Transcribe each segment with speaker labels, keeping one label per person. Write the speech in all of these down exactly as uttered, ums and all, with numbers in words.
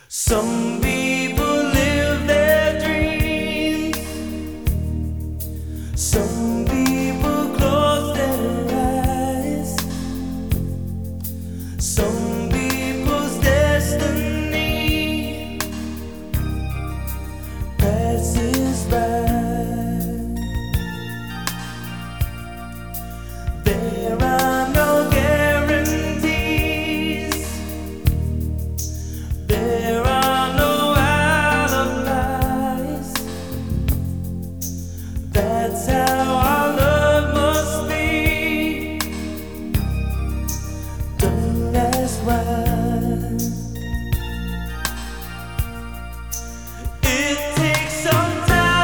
Speaker 1: Some people live their dreams. Some people close their eyes. Some people's destiny passes by. There are no guarantees. There are no alibis. That's how our love must be. Don't ask why. It takes some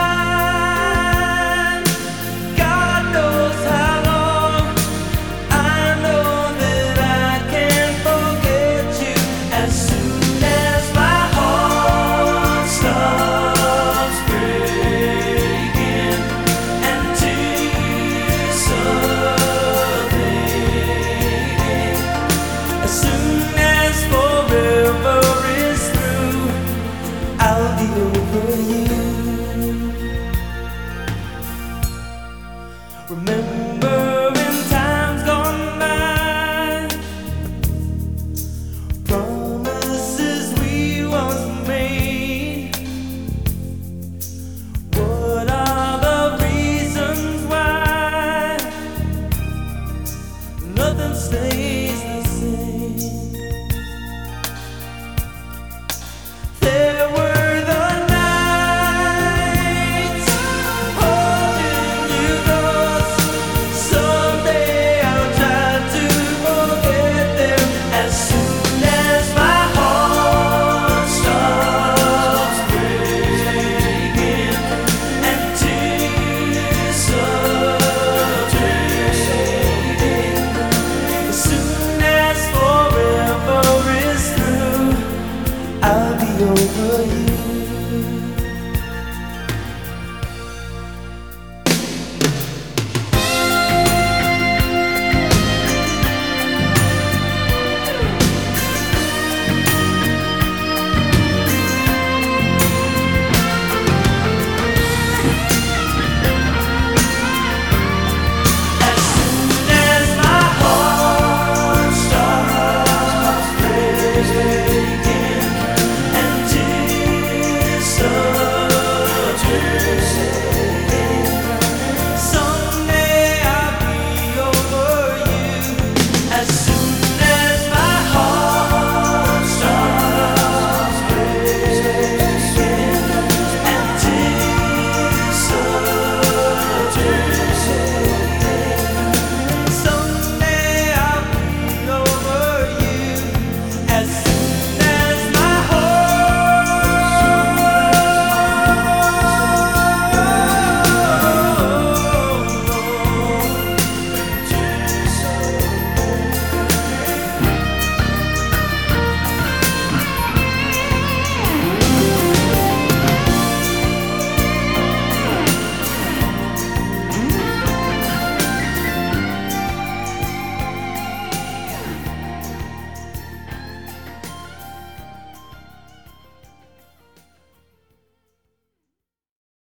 Speaker 1: time. God knows how long. I know that I can't forget you as soon as my heart stops breaking and tears are fading. As soon as forever is through, I'll be over you. Remember in times gone by, promises we once made. What are the reasons why nothing stays the same? There were the nights holding you close. Someday I'll try to forget them as soon as my heart stops breaking and tears are fading. As soon as forever is through, I'll be over you.